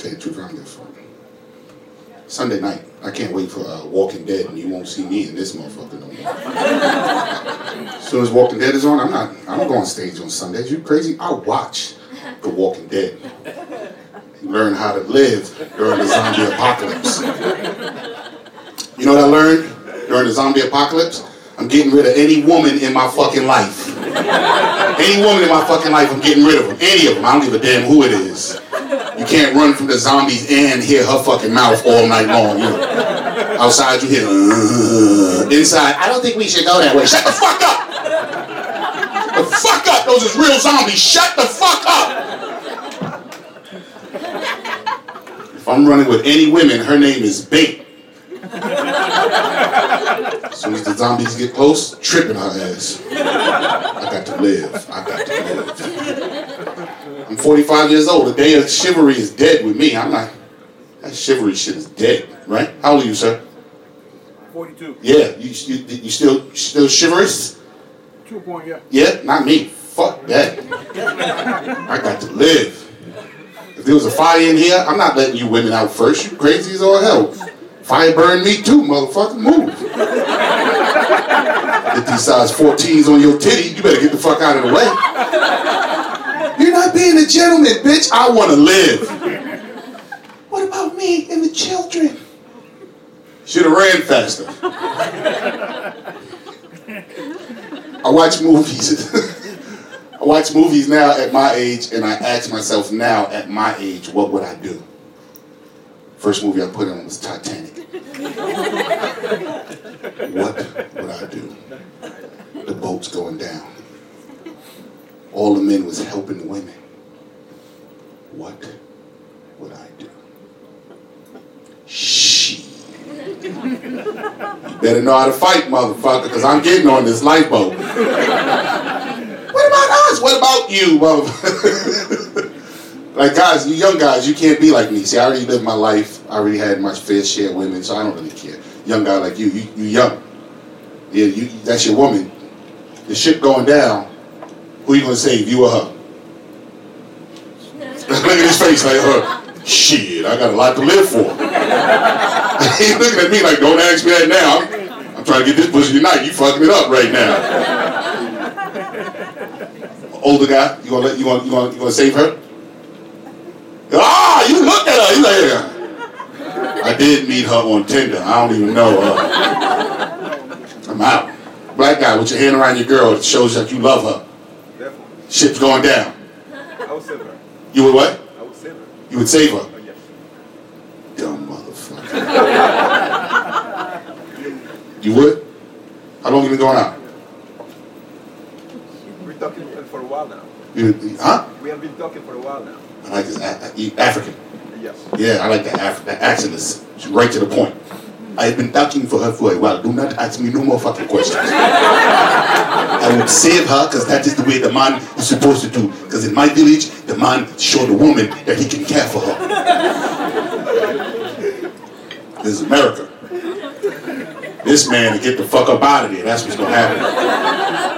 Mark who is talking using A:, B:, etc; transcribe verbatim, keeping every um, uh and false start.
A: tell you the truth, I'm just Sunday night. I can't wait for uh, Walking Dead, and you won't see me in this motherfucker no more. As soon as Walking Dead is on, I'm not. I don't go on stage on Sundays. You crazy? I watch The Walking Dead. You learn how to live during the zombie apocalypse. You know what I learned during the zombie apocalypse? I'm getting rid of any woman in my fucking life. Any woman in my fucking life, I'm getting rid of them. Any of them. I don't give a damn who it is. You can't run from the zombies and hear her fucking mouth all night long. You know. Outside you hear, uh, inside, I don't think we should go that way. Shut the fuck up! The fuck up! Those is real zombies. Shut the fuck up! If I'm running with any women, her name is Bait. As soon as the zombies get close, tripping her ass. I got to live. I got to live. I'm forty-five years old. The day of chivalry is dead with me. I'm not. That chivalry shit is dead, right? How old are you, sir?
B: forty-two.
A: Yeah. You you, you still you still chivalrous?
B: Two point, yeah.
A: Yeah, not me. Fuck that. I got to live. If there was a fire in here, I'm not letting you women out first. You crazy as all hell. Fire burn me too, motherfucker. Move. Get these size fourteens on your titty. You better get the fuck out of the way. You're not being a gentleman, bitch. I want to live. What about me and the children? Should have ran faster. I watch movies. I watch movies now at my age, and I ask myself now at my age, what would I do? First movie I put on was Titanic. What would I do? The boat's going down. All the men was helping the women. What would I do? Shit. You better know how to fight, motherfucker, because I'm getting on this lifeboat. What about us? What about you, motherfucker? Like, guys, you young guys, you can't be like me. See, I already lived my life. I already had my fair share of women, so I don't really care. Young guy like you, you, you young. Yeah, you, that's your woman. The ship going down, who you gonna save, you or her? Look at his face like, her. Shit, I got a lot to live for. He's looking at me like, don't ask me that now. I'm, I'm trying to get this pussy tonight. You fucking it up right now. Older guy, you gonna let you gonna you gonna you gonna save her? Ah, you look at her. You like, yeah. I did meet her on Tinder. I don't even know her. I'm out. Black guy with your hand around your girl, it shows that you love her.
B: Definitely.
A: Shit's going down.
B: I would save her.
A: You would what?
B: I would save her.
A: You would save her?
B: Oh, yes.
A: Dumb motherfucker. You would? How long you been going out?
B: We're talking for a while now.
A: You, huh?
B: We have been talking for a while now.
A: I like this. A- a- African.
B: Yes.
A: Yeah, I like that. Af- that accent is right to the point. I've been talking for her for a while. Do not ask me no more fucking questions. I would save her because that is the way the man is supposed to do. Because in my village, the man showed the woman that he can care for her. This is America. This man to get the fuck up out of there. That's what's going to happen.